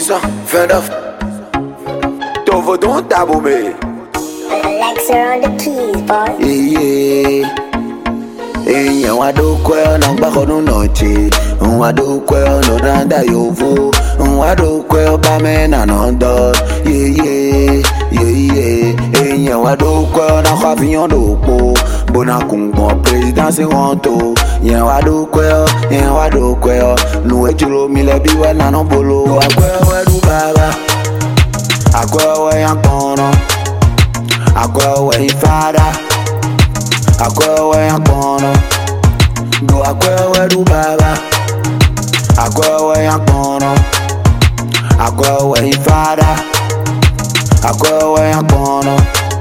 puissant, 29. T'en dans ta bombée. Alexa on the keys, boy. Yeah. Eyan wa do kwe na gbako nu noche. Wa do kwe no randa yovo. Wa do kwe ba me na no do. Yeah. Eyan wa do kwe na khafiyon do po. Bona kungbon president se honto. Yen wa do kwe. Nu ejuro mi le bi wa na no bolo. Wa kwe we du baba. Akwe we yan kono. Akwe we ifada. Akwewe yakono, do akwewe du baba. Akwewe yakono, akwewe ifada. Akwewe yakono.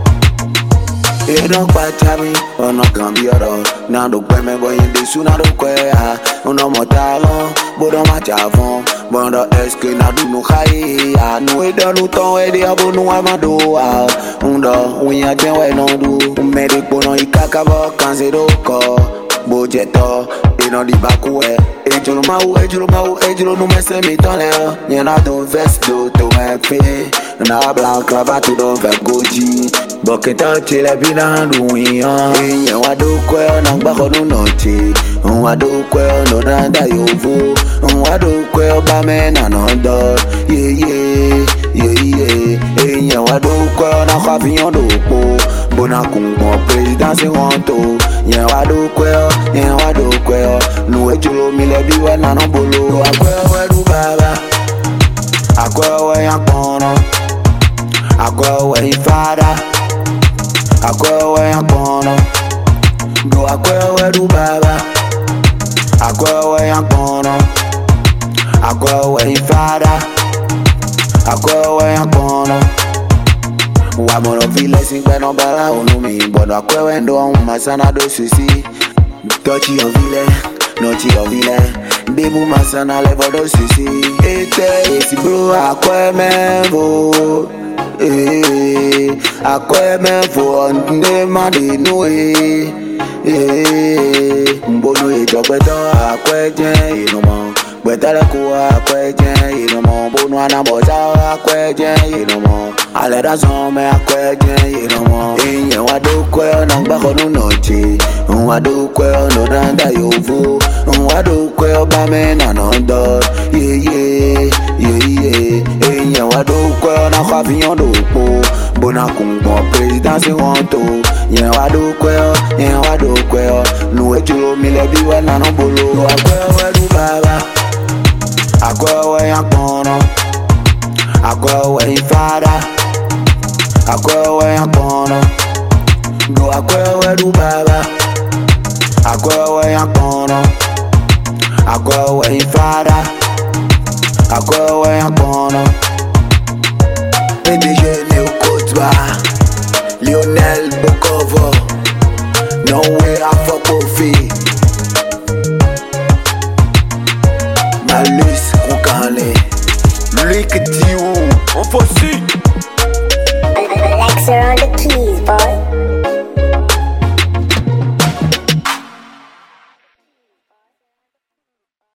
Don't quite me, or not can be at all. Now do pay me boy in the soon I don't quay. No more talent, but on my javon. But the SK na do no high. No way down to town where they have no amado. We are then where no do. Medical no ikakaba cancel ko. Bojeto, in the back way. Ejolo no mess me tonel. You know don't vest do to my pay. Na blanc cravate do ver goji. Bucket on chile bina doing on. Eyan wa do kwe na gbako nu noche. Wa do kwe no randa yovo. Wa do kwe ba me na no do. Yeah. Eyan wa do kwe na khafiyon do po. Bona kungbon president se honto. Yen wa do kwe. Nu ejuro mi le bi wa na no bolo. Akwewe du baba. Akwewe yakono. Akwewe ifada. Akwewe yakono. Do akwewe du baba. Akwewe yakono. Akwewe ifada. Akwewe yakono. Wa mono vile singwe no bala unumi. Bono akwewe ndo masana do susi. Touchy o vile, nochi o vile. Bibu masana levo do susi. Esi bro akwe menvo. Akwe menvo nde mandi noe. Mbono ejogbeto akwe jen inomo. Betale kuwa akwe jen inomo. Bono anaboza akwe jen inomo. Ale da zome akwe jen inomo. Eyan wa do kwe na gbako nu noche. Wa do kwe no randa yovo. Wa do kwe ba me na no do. Yeah. Eyan wa do kwe na khafiyon do po. Bona kungbon president se honto. Yen wa do kwe. Nu ejuro mi le bi wa na no bolo. Akwewe du baba. Akwewe yakono. Akwewe ifada. Akwewe yakono. Do akwewe du baba. Akwewe yakono. Akwewe ifada. Akwewe yakono. PDG Léo Kotba, Lionel Bokovo. No way I fuck Kofi. Malus Koukane. Lui que tu on fossile.